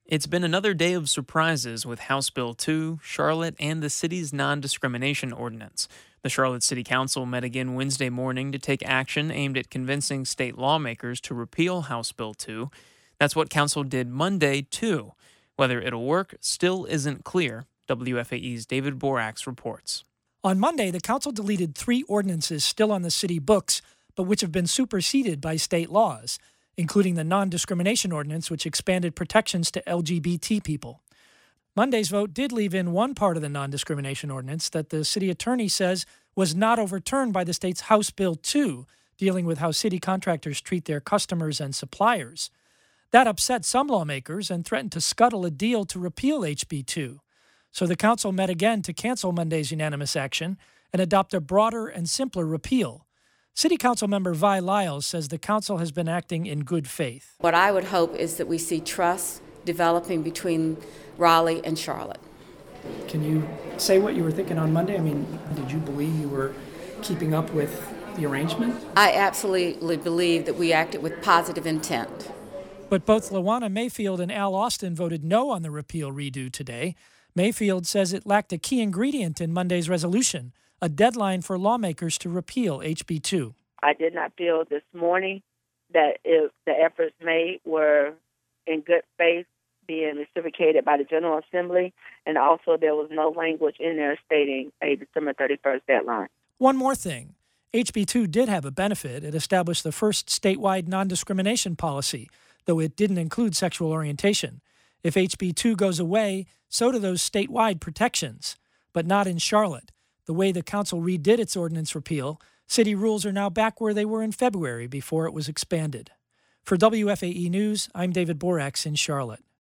It's been another day of surprises with House Bill 2, Charlotte, and the city's non discrimination ordinance. The Charlotte City Council met again Wednesday morning to take action aimed at convincing state lawmakers to repeal House Bill 2. That's what Council did Monday, too. Whether it'll work still isn't clear. WFAE's David Borax reports. On Monday, the council deleted 3 ordinances still on the city books, but which have been superseded by state laws, including the non-discrimination ordinance, which expanded protections to LGBT people. Monday's vote did leave in one part of the non-discrimination ordinance that the city attorney says was not overturned by the state's House Bill 2, dealing with how city contractors treat their customers and suppliers. That upset some lawmakers and threatened to scuttle a deal to repeal HB 2. So the council met again to cancel Monday's unanimous action and adopt a broader and simpler repeal. City Council member Vi Lyles says the council has been acting in good faith. What I would hope is that we see trust developing between Raleigh and Charlotte. Can you say what you were thinking on Monday? I mean, did you believe you were keeping up with the arrangement? I absolutely believe that we acted with positive intent. But both Lawana Mayfield and Al Austin voted no on the repeal redo today. Mayfield says it lacked a key ingredient in Monday's resolution, a deadline for lawmakers to repeal HB 2. I did not feel this morning that if the efforts made were in good faith being reciprocated by the General Assembly, and also there was no language in there stating a December 31st deadline. One more thing. HB 2 did have a benefit. It established the first statewide non-discrimination policy, though it didn't include sexual orientation. If HB 2 goes away, so do those statewide protections, but not in Charlotte. The way the council redid its ordinance repeal, city rules are now back where they were in February before it was expanded. For WFAE News, I'm David Borax in Charlotte.